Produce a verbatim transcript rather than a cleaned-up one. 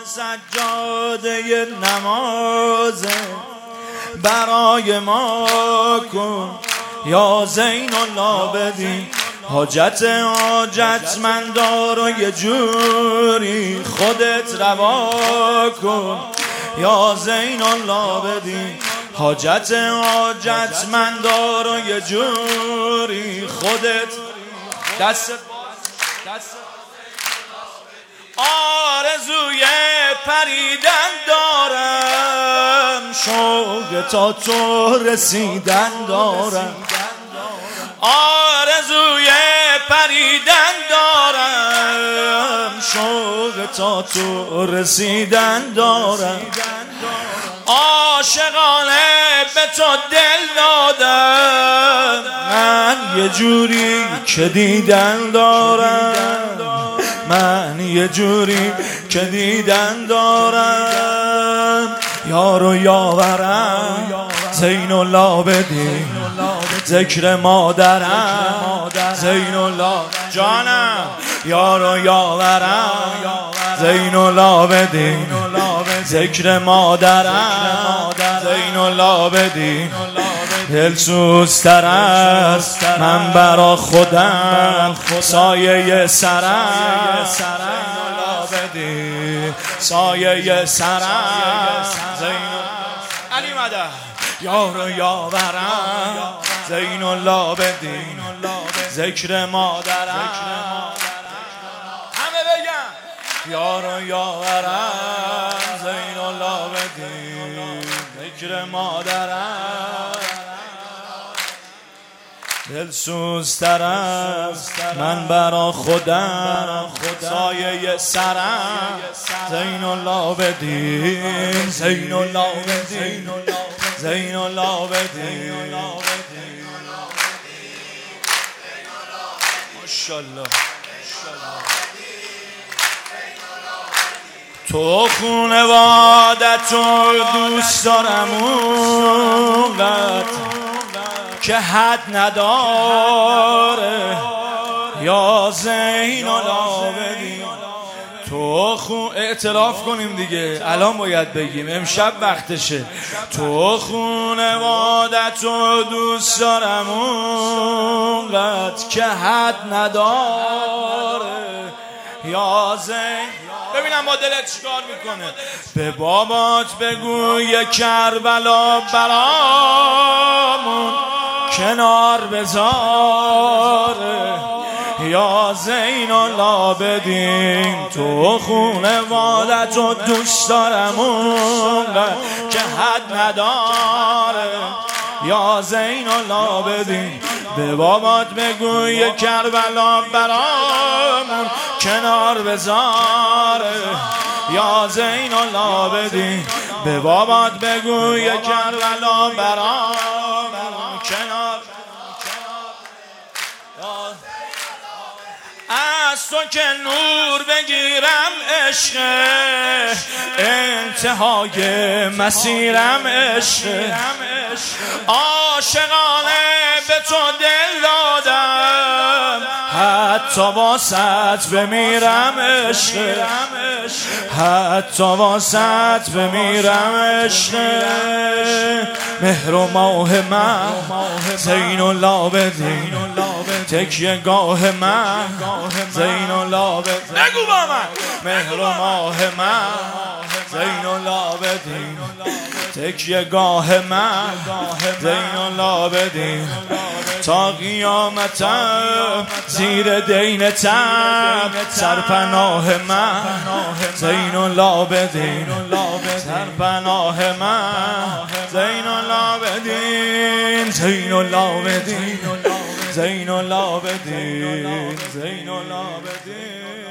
سجاده نماز برای ما کن یا زین العابدین. حاجت حاجتمندا رو یه جوری خودت روا کن یا زین العابدین. حاجت حاجتمندا رو یه جوری خودت دست دست آرزوی پریدن دارم، شوق تا تو رسیدن دارم. آرزوی پریدن دارم، شوق تا تو رسیدن دارم. عاشقانه به تو دل دادم، من یه جوری که دیدن دارم. من یه جوری که دیدن دارم. یارو یاورم زین العابدین، ذکر مادرم زین العابدین. جانم یارو یاورم زین العابدین، ذکر مادرم زین العابدین. دلسوزتر است من برا خودم، سایه سرم زین العابدین، سایه سرم زین علی مدد. یارو یاورم زین العابدین، ذکر مادرم. همه بگن یارو یاورم زین العابدین، ذکر مادرم. دلسوزتر است من برا خودم، سایه سرم زین العابدین، زین العابدین، زین العابدین. ماشاءالله. تو خونوادت رو دوست دارم اونقدر که حد نداره یا زین العابدین. تو خون اعتراف کنیم دیگه، الان باید بگیم، امشب وقتشه. تو خونوادت رو دوست دارم اونقدر که حد نداره یا زین. ببینم با دلت چیکار میکنه. به بابات بگو یه کربلا برامون کنار بذاره یا زین العابدین. تو خونوادت رو دوست دارم اونقدر که حد نداره یا زین العابدین. به بابات بگو یه کربلا برامون کنار بذاره یا زین العابدین. به بابات بگو یه کربلا برامون کنار. از تو که نور بگیرم عشق، انتهای مسیرم عشق. عاشقانه به تو دل دادم، حتی واسط بمیرم عشق، حتی واسط بمیرم عشق. مهر و ماه من زین العابدین، تکیه گاه من زین العابدین. نگو با من. مهر و ماه من زین العابدین، تکیه گاه من زین العابدین. تا قیامتم زیر دینتم، سرپناه من زین العابدین، سرپناه من زین العابدین، زین العابدین، زین العابدین، زین العابدین.